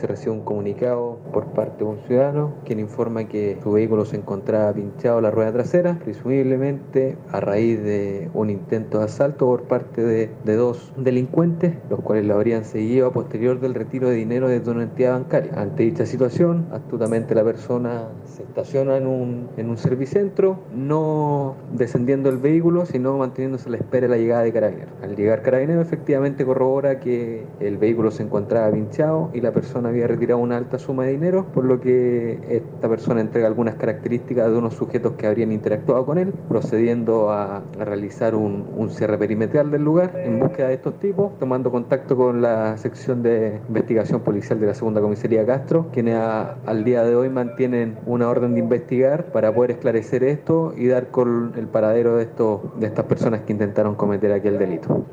se recibe un comunicado por parte de un ciudadano quien informa que su vehículo se encontraba pinchado a la rueda trasera, presumiblemente a raíz de un intento de asalto por parte de dos delincuentes, los cuales lo habrían seguido a posterior del retiro de dinero desde una entidad bancaria. Ante dicha situación, astutamente la persona se estaciona en un servicentro, no descendiendo del vehículo, sino manteniéndose a la espera de la llegada de Carabineros. Al llegar Carabineros, efectivamente corrobora que el vehículo se encontraba pinchado y la persona había retirado una alta suma de dinero, por lo que esta persona entrega algunas características de unos sujetos que habrían interactuado con él, procediendo a realizar un cierre perimetral del lugar en búsqueda de estos tipos, tomando contacto con la sección de investigación policial de la segunda comisaría Castro, quienes al día de hoy mantienen una orden de investigar para poder esclarecer esto y dar con el paradero de estas personas que intentaron cometer aquel delito.